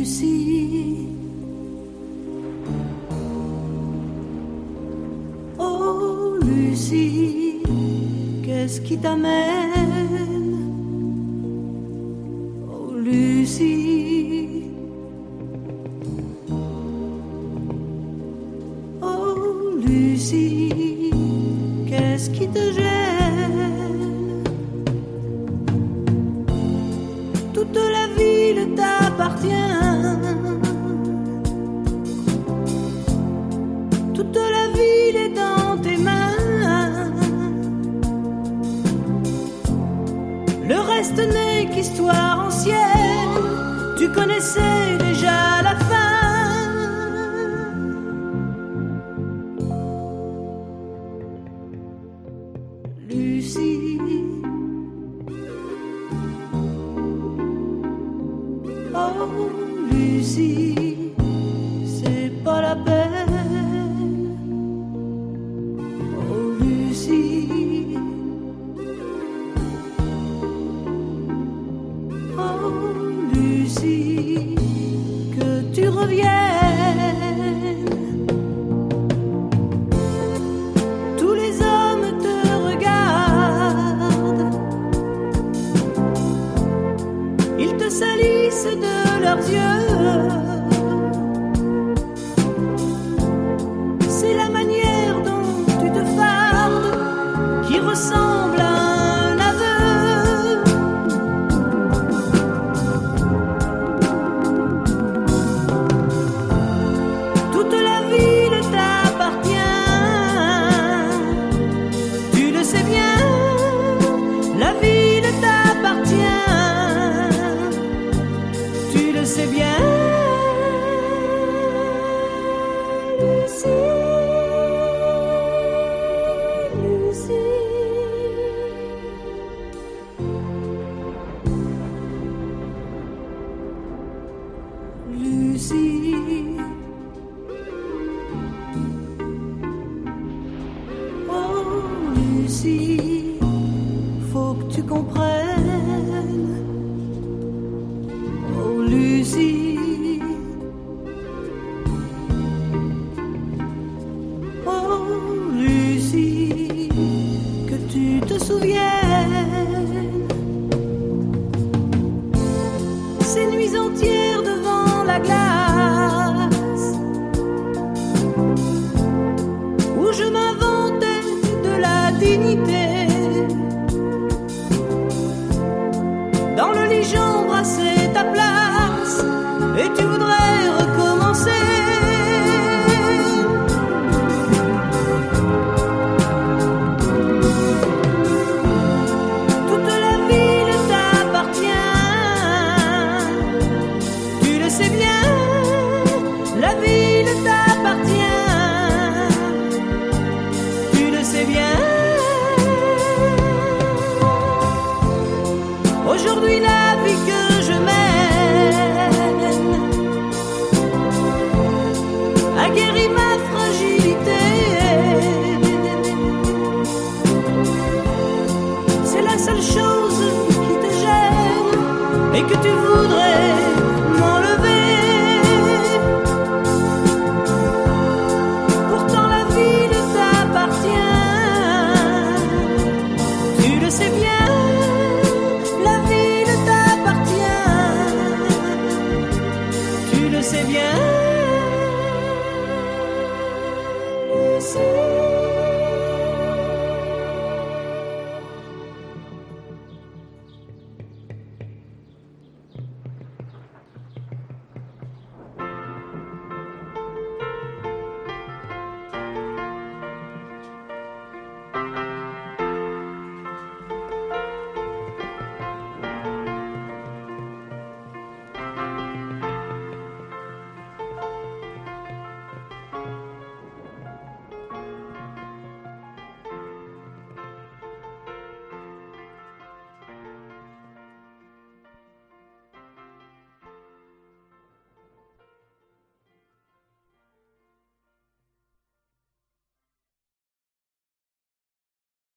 Lucie. Oh Lucie, qu'est-ce qui t'amène? Oh Lucie. Oh Lucie, qu'est-ce qui te gêne? Toute la ville t'appartient. Toute la ville est dans tes mains. Le reste n'est qu'histoire ancienne. Tu connaissais déjà la fin. Lucie. Oh Lucie, c'est pas la peine. Oh Lucie. Oh Lucie, que tu reviennes. Tous les hommes te regardent. Ils te salissent de leurs yeux. C'est la manière dont tu te fardes qui ressemble à un aveu. Toute la ville t'appartient. Tu le sais bien, la ville t'appartient. Tu le sais bien, Lucie, Lucie. Lucie. Oh Lucie, faut que tu comprennes. Oh Lucie. Oh Lucie, que tu te souviennes. Ces nuits entières devant la glace, où je m'inventais de la dignité. Dans le lit j'embrassais ta place et tu voudrais recommencer. Toute la ville t'appartient. Tu le sais bien, la ville t'appartient. Tu le sais bien. Aujourd'hui la vie que je mène a guéri ma fragilité. C'est la seule chose qui te gêne et que tu voudrais